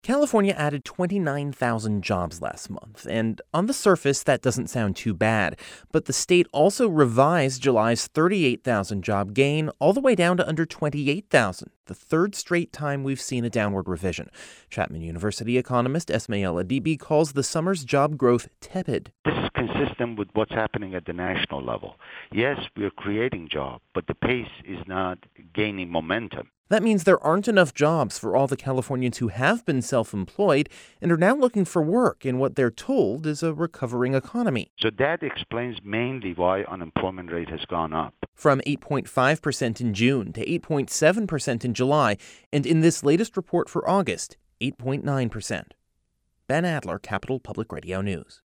California added 29,000 jobs last month, and on the surface, that doesn't sound too bad. But the state also revised July's 38,000 job gain all the way down to under 28,000, the third straight time we've seen a downward revision. Chapman University economist Esmail Adibi calls the summer's job growth tepid. This is consistent with what's happening at the national level. Yes, we are creating jobs, but the pace is not gaining momentum. That means there aren't enough jobs for all the Californians who have been self-employed and are now looking for work in what they're told is a recovering economy. So that explains mainly why unemployment rate has gone up. From 8.5% in June to 8.7% in July, and in this latest report for August, 8.9%. Ben Adler, Capital Public Radio News.